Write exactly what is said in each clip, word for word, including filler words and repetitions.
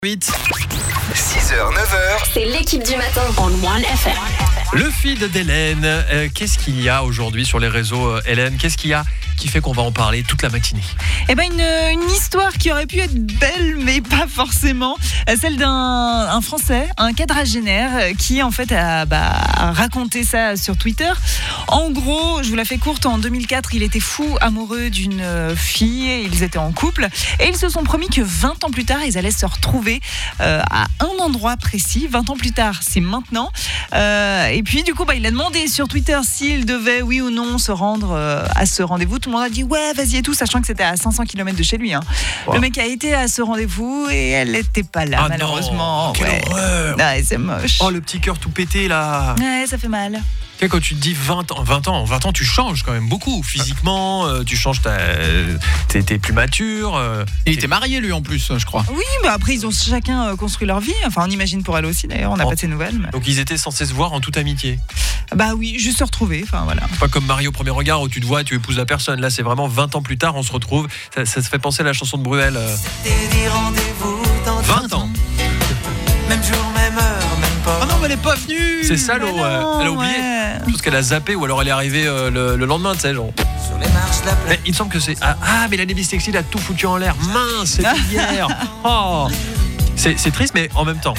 huit. six heures, neuf heures. C'est l'équipe du matin on One F M. Le feed d'Hélène. Euh, qu'est-ce qu'il y a aujourd'hui sur les réseaux, euh, Hélène? Qu'est-ce qu'il y a qui fait qu'on va en parler toute la matinée? Eh ben une, une histoire qui aurait pu être belle, mais pas forcément. Celle d'un un Français, un quadragénaire, qui en fait a, bah, a raconté ça sur Twitter. En gros, je vous la fais courte, en deux mille quatre, il était fou amoureux d'une fille, ils étaient en couple, et ils se sont promis que vingt ans plus tard, ils allaient se retrouver euh, à un endroit précis. vingt ans plus tard, c'est maintenant. Euh, et puis du coup, bah, il a demandé sur Twitter s'il devait, oui ou non, se rendre euh, à ce rendez-vous. Tout le monde a dit ouais, vas-y et tout, sachant que c'était à cinq cents kilomètres de chez lui. Hein. Wow. Le mec a été à ce rendez-vous et elle n'était pas là, ah malheureusement. Non, quelle ouais. horreur. Ouais, c'est moche. Oh, le petit cœur tout pété là. Ouais, ça fait mal. Quand tu te dis vingt ans, vingt ans, vingt ans, tu changes quand même beaucoup. Physiquement, euh, tu changes, ta, t'es, t'es plus mature. Euh, Et il était marié lui en plus, je crois. Oui, mais après ils ont chacun construit leur vie. Enfin, on imagine pour elle aussi d'ailleurs, on n'a oh. pas de ses nouvelles. Mais... Donc ils étaient censés se voir en toute amitié. Bah oui, juste se retrouver, enfin voilà. Pas comme Mario au premier regard où tu te vois et tu épouses la personne. Là, c'est vraiment vingt ans plus tard, on se retrouve. Ça, ça se fait penser à la chanson de Bruel. Euh... vingt ans. Même jour, même heure, même pas. Oh non, mais elle est pas venue. C'est ça, l'eau. Euh, elle a oublié. Ouais. Parce qu'elle a zappé ou alors elle est arrivée euh, le, le lendemain, tu sais, genre. Sur les marches de la Mais il me semble que c'est. Ah, ah mais l'année bisexuelle a tout foutu en l'air. Mince, c'était hier. Oh. C'est, c'est triste, mais en même temps.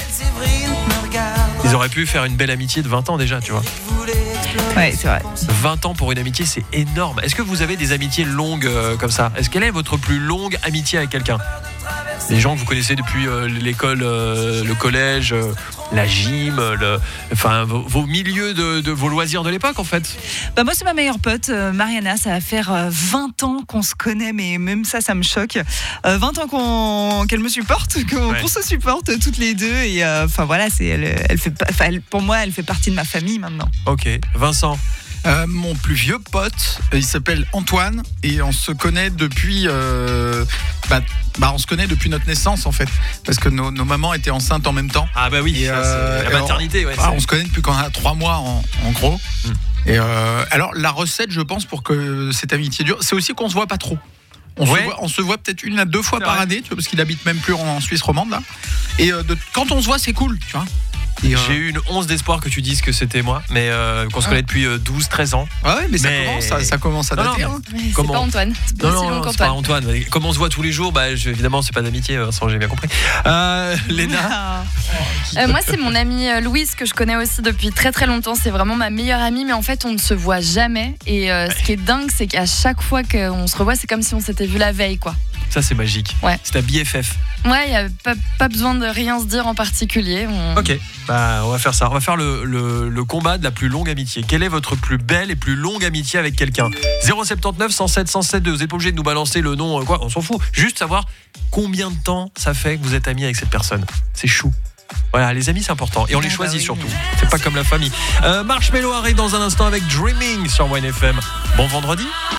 Ils auraient pu faire une belle amitié de vingt ans déjà, tu vois. Ouais, c'est vrai. vingt ans pour une amitié, c'est énorme. Est-ce que vous avez des amitiés longues euh, comme ça? Est-ce quelle est votre plus longue amitié avec quelqu'un? Les gens que vous connaissez depuis euh, l'école, euh, le collège, euh, la gym, le, enfin vos, vos milieux de, de vos loisirs de l'époque en fait. Bah moi c'est ma meilleure pote, euh, Mariana, ça va faire euh, vingt ans qu'on se connaît, mais même ça, ça me choque. Euh, vingt ans qu'on, qu'elle me supporte, qu'on, ouais. qu'on se supporte toutes les deux, et enfin euh, voilà, c'est, elle, elle fait, elle, pour moi elle fait partie de ma famille maintenant. Ok, Vincent. Euh, mon plus vieux pote, il s'appelle Antoine et on se connaît depuis, euh, bah, bah on se connaît depuis notre naissance en fait, parce que nos, nos mamans étaient enceintes en même temps. Ah bah oui, et, ça, euh, c'est la maternité. Ouais, ah, on se connaît depuis qu'on a trois mois en, en gros. Mm. Et euh, alors la recette, je pense, pour que cette amitié dure, c'est aussi qu'on se voit pas trop. On, ouais. se voit, on se voit peut-être une à deux fois c'est par vrai. année, tu vois, parce qu'il habite même plus en, en Suisse romande là. Et euh, de, quand on se voit, c'est cool, tu vois. Et J'ai eu une once d'espoir que tu dises que c'était moi, mais euh, qu'on se connaît depuis euh, douze treize ans. Ah ouais, mais, mais... Ça, commence, ça, ça commence à dater. Non, non, hein. C'est Comment... pas Antoine. C'est pas non, non, non c'est pas Antoine. Comme on se voit tous les jours, bah, je, évidemment, c'est pas d'amitié, Vincent, j'ai bien compris. Euh, Léna. euh, Moi, c'est mon amie Louise que je connais aussi depuis très très longtemps. C'est vraiment ma meilleure amie, mais en fait, on ne se voit jamais. Et euh, ce qui est dingue, c'est qu'à chaque fois qu'on se revoit, c'est comme si on s'était vu la veille, quoi. Ça, c'est magique. Ouais. C'est ta B F F. Ouais, il n'y a pas, pas besoin de rien se dire en particulier. On... Ok, bah, on va faire ça. On va faire le, le, le combat de la plus longue amitié. Quelle est votre plus belle et plus longue amitié avec quelqu'un? Zéro sept neuf, cent sept, cent sept deux. Vous n'êtes pas obligé de nous balancer le nom, euh, quoi, on s'en fout. Juste savoir combien de temps ça fait que vous êtes amis avec cette personne. C'est chou. Voilà, les amis, c'est important. Et on les ah choisit bah oui. surtout. C'est pas comme la famille. Euh, Marshmello arrive dans un instant avec Dreaming sur One F M. Bon vendredi.